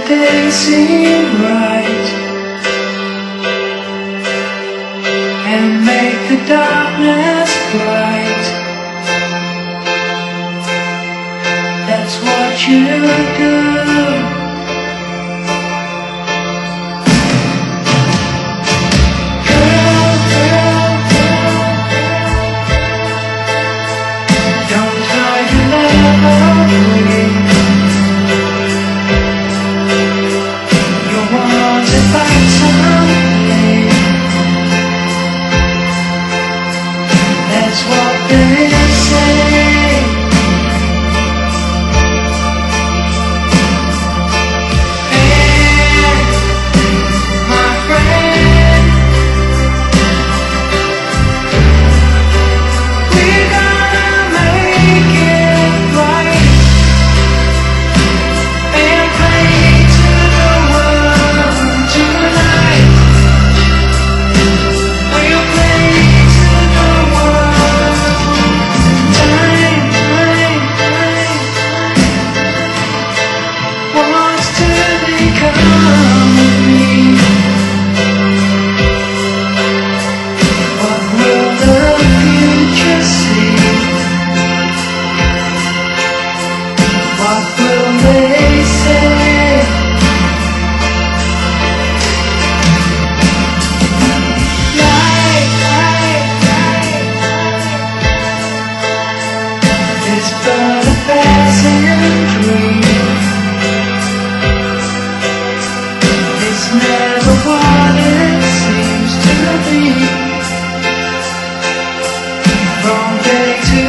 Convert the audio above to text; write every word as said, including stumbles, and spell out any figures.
day seem right and make the darkness bright. That's what you do. That's what they say. And my friend, we're gonna make it right and play to the world tonight. We'll play to the world. Time, time, time wants to become me. What will the future see? What will they say? Life, life, life, life is but a passing dream. It's never what it seems to be. From day to